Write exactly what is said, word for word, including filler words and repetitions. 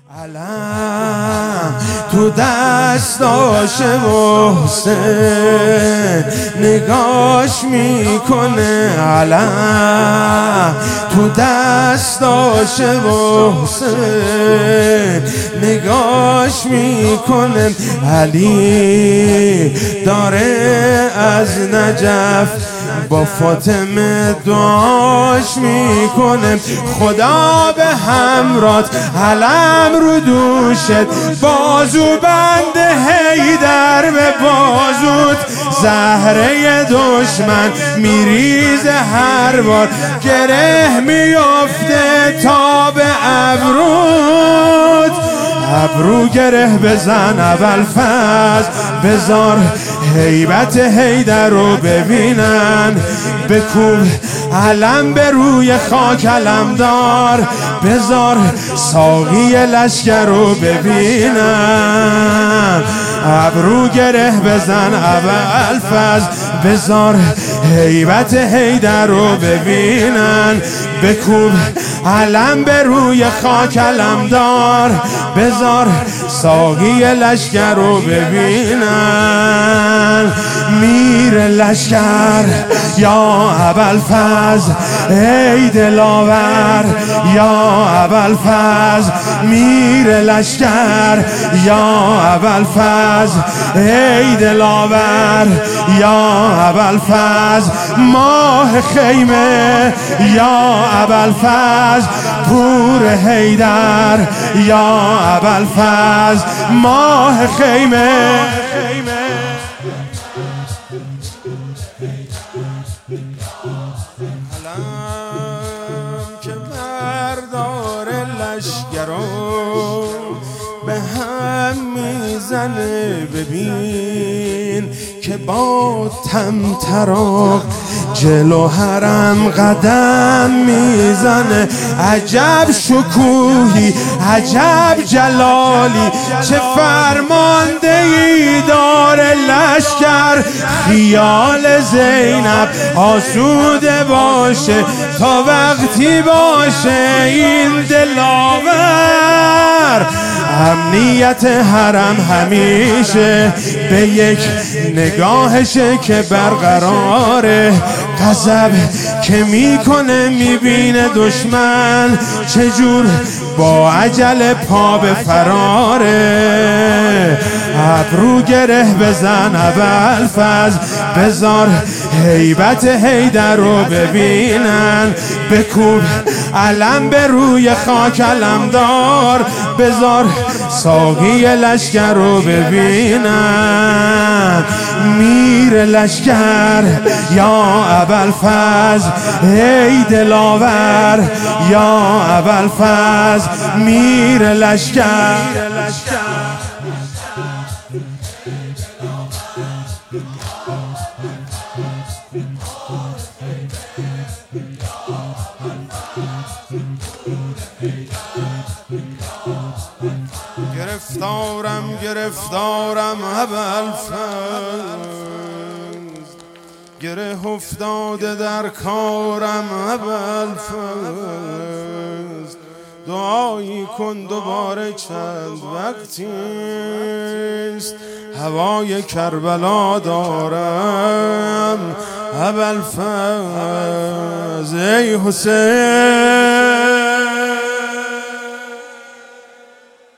علم تو دستاش حسین نگاش میکنه، علم تو دستاش حسین نگاش میکنه. علی داره از نجف با فاطمه دعاش میکنه، خدا به همرات علم رو دوشت، بازو بند حیدر به بازوت، زهره دشمن میریزه هر بار، گره میفته تا به ابروت، ابرو گره بزن ابوالفضل، بذار هیبت حیدر رو ببینن، بکوب علم به روی خاک علمدار، بذار ساقی لشکر رو ببینن، ابرو گره بزن ابوالفضل، بذار هیبت حیدر رو ببینن، بکوب علم به روی خاک علمدار، بذار ساقی لشکر رو ببینن. میر لشکر یا ابوالفضل ای دلاور، یا ابوالفضل میر لشکر، یا ابوالفضل ای دلاور، یا ابوالفضل ماه خیمه، یا ابوالفضل پور حیدر، یا ابوالفضل ماه خیمه. علم که بردار لشکرو به هم میزنه، ببین که با طمطراق جلو حرم قدم میزنه، عجب شکوهی عجب جلالی، چه فرماندهی داره لشکر، خیال زینب آسوده باشه تا وقتی باشه این دلاور، امنیت حرم همیشه به یک نگاهشه که برقراره، غضب که میکنه میبینه دشمن چجور با عجل پا به فراره، ابرو گره بزن ابوالفضل، بذار هیبت حیدر رو ببینن، بکوب علم به روی خاک علمدار، بذار ساقی لشکر رو ببینن. میر لشکر یا ابوالفضل ای دلاور، یا ابوالفضل میر لشکر. گرفتارم گرفتارم ابوالفضل، گره افتاده در کارم ابوالفضل، دعایی کن دوباره چند وقتیست، هوای کربلا دارم ابوالفضل. ای حسین